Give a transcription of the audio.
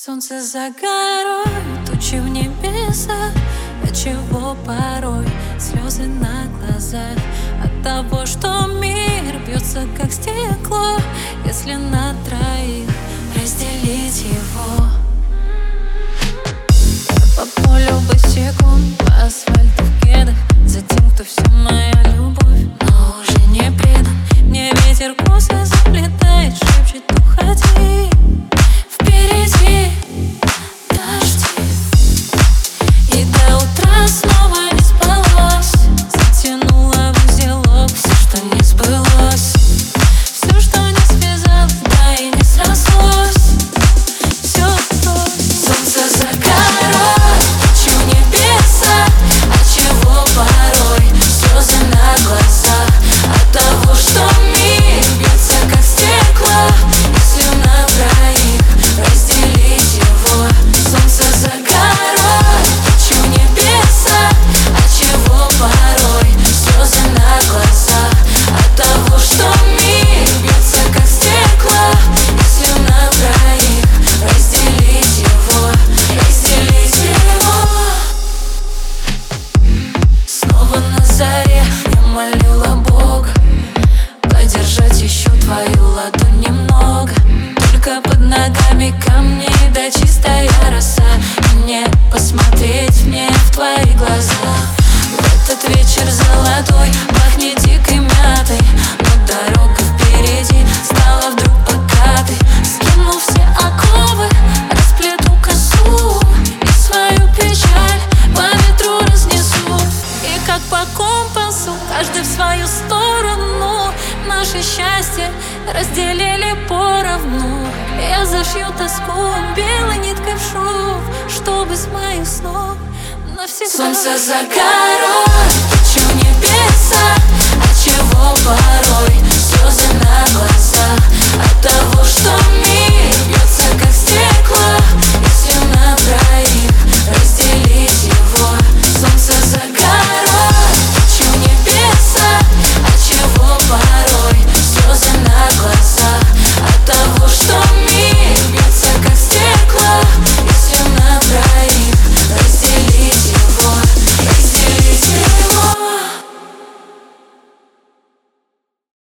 Солнце за горой, тучи в небесах. Отчего порой слезы на глазах? От того, что мир бьется как стекло. Если на троих разделить его, по полю босиком, по асфальту в кедах, за тем, кто вся моя любовь, но уже не предан. Мне ветер косы заплетает, шепчет: уходи. Впереди дожди, и до утра снова не спалось. Затянула в узелок все, что не сбылось, все, что не связалось, да и не срослось. Все вновь. Солнце за горой, тучи в небесах. Отчего порой слезы на глазах? От того, что мир бьется как стекло. Если на троих разделить его. Солнце за горой, тучи в небесах. Отчего порой слезы на глазах? От того, что мир бьется как стекло. Если на троих разделить его, разделить его. Снова на заре я молила Бога подержать еще твою ладонь немного. Только под ногами камни, да чистая роса. И мне посмотреть мне в твои глаза. В этот вечер золотой пахнет дикой мятой, но дорога впереди стала вдруг богатой. Скину все оковы, расплету косу и свою печаль по ветру разнесу. И как по компасу, каждый в свою сторону, наше счастье разделили поровну. Я зашью тоску белой ниткой в шов, чтобы с моих снов навсегда. Солнце за горой, тучи в небесах. Отчего